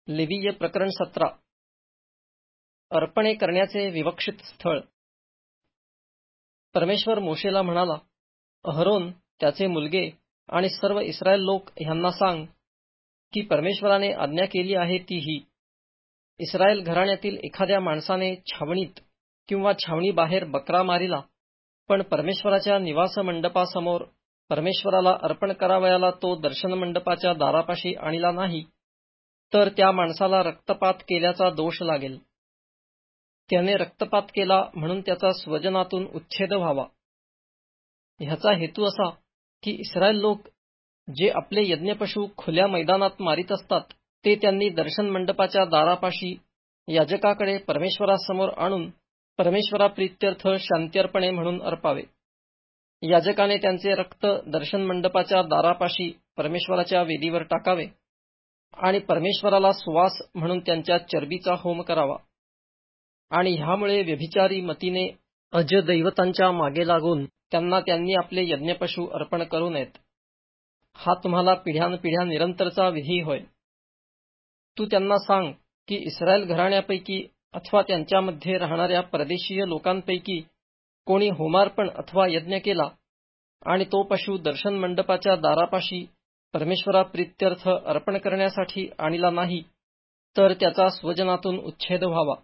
लेवीय प्रकरण 17 अर्पणे करण्याचे विवक्षित स्थळ. परमेश्वर मोशेला म्हणाला, अहरोन, त्याचे मुलगे आणि सर्व इस्रायल लोक ह्यांना सांग की परमेश्वराने आज्ञा केली आहे ती ही: इस्रायल घराण्यातील एखाद्या माणसाने छावणीत किंवा छावणी बाहेर बकरा मारिला, पण परमेश्वराच्या निवास मंडपासमोर परमेश्वराला अर्पण करावयाला तो दर्शन मंडपाच्या दारापाशी आणला नाही, तर त्या माणसाला रक्तपात केल्याचा दोष लागेल. त्याने रक्तपात केला म्हणून त्याचा स्वजनातून उच्छेद व्हावा. ह्याचा हेतू असा की इस्रायल लोक जे आपले यज्ञपशु खुल्या मैदानात मारित असतात, ते त्यांनी दर्शन मंडपाच्या दारापाशी याजकाकडे परमेश्वरासमोर आणून परमेश्वराप्रीत्यर्थ शांत्यर्पणे म्हणून अर्पावे. याजकाने त्यांचे रक्त दर्शन मंडपाच्या दारापाशी परमेश्वराच्या वेदीवर टाकावे आणि परमेश्वराला सुवास म्हणून त्यांच्या चरबीचा होम करावा. आणि ह्यामुळे व्यभिचारी मतीने अजदैवतांच्या मागे लागून त्यांनी आपले यज्ञपशु अर्पण करू नयेत. हा तुम्हाला पिढ्यानपिढ्या निरंतरचा विधी होय. तू त्यांना सांग की इस्रायल घराण्यापैकी अथवा त्यांच्यामध्ये राहणाऱ्या परदेशीय लोकांपैकी कोणी होमार्पण अथवा यज्ञ केला आणि तो पशु दर्शन मंडपाच्या दारापाशी परमेश्वराप्रीत्यर्थ अर्पण करण्यासाठी आणला नाही, तर त्याचा स्वजनातून उच्छेद व्हावा.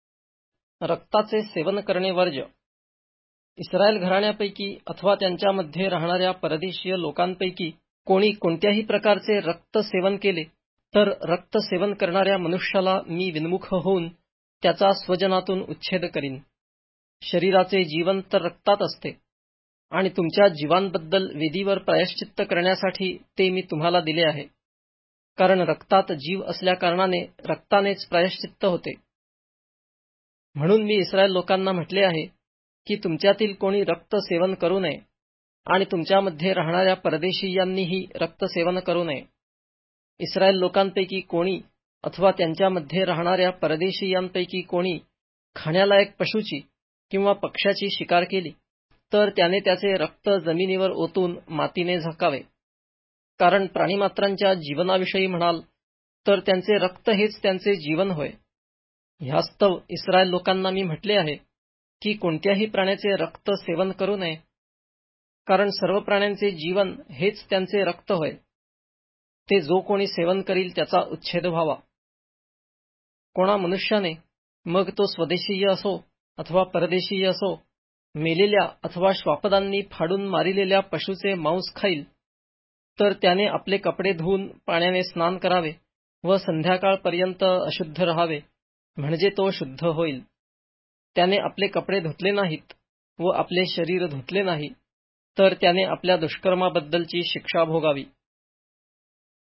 रक्ताचे सेवन करणे वर्ज्य. इस्रायल घराण्यापैकी अथवा त्यांच्यामध्ये राहणाऱ्या परदेशीय लोकांपैकी कोणी कोणत्याही प्रकारचे रक्त सेवन केले, तर रक्त सेवन करणाऱ्या मनुष्याला मी विन्मुख होऊन त्याचा स्वजनातून उच्छेद करीन. शरीराचे जीवन तर रक्तात असते, आणि तुमच्या जीवांबद्दल वेदीवर प्रायश्चित्त करण्यासाठी ते मी तुम्हाला दिले आहे. कारण रक्तात जीव असल्याकारणाने रक्तानेच प्रायश्चित्त होते. म्हणून मी इस्रायल लोकांना म्हटले आहे की तुमच्यातील कोणी रक्त सेवन करू नये, आणि तुमच्यामध्ये राहणाऱ्या परदेशीयांनीही रक्त सेवन करू नये. इस्रायल लोकांपैकी कोणी अथवा त्यांच्यामध्ये राहणाऱ्या परदेशीयांपैकी कोणी खाण्यालायक पशुची किंवा पक्ष्याची शिकार केली, तर त्याने त्याचे रक्त जमिनीवर ओतून मातीने झाकावे. कारण प्राणीमात्रांच्या जीवनाविषयी म्हणाल तर त्यांचे रक्त हेच त्यांचे जीवन होय. ह्यास्तव इस्रायल लोकांना मी म्हटले आहे की कोणत्याही प्राण्याचे रक्त सेवन करू नये, कारण सर्व प्राण्यांचे जीवन हेच त्यांचे रक्त होय. ते जो कोणी सेवन करील त्याचा उच्छेद व्हावा. कोणा मनुष्याने, मग तो स्वदेशीय असो अथवा परदेशीय असो, मेलेल्या अथवा श्वापदांनी फाडून मारिलेल्या पशुचे मांस खाईल, तर त्याने आपले कपडे धुवून पाण्याने स्नान करावे व संध्याकाळपर्यंत अशुद्ध राहावे, म्हणजे तो शुद्ध होईल. त्याने आपले कपडे धुतले नाहीत व आपले शरीर धुतले नाही, तर त्याने आपल्या दुष्कर्माबद्दलची शिक्षा भोगावी.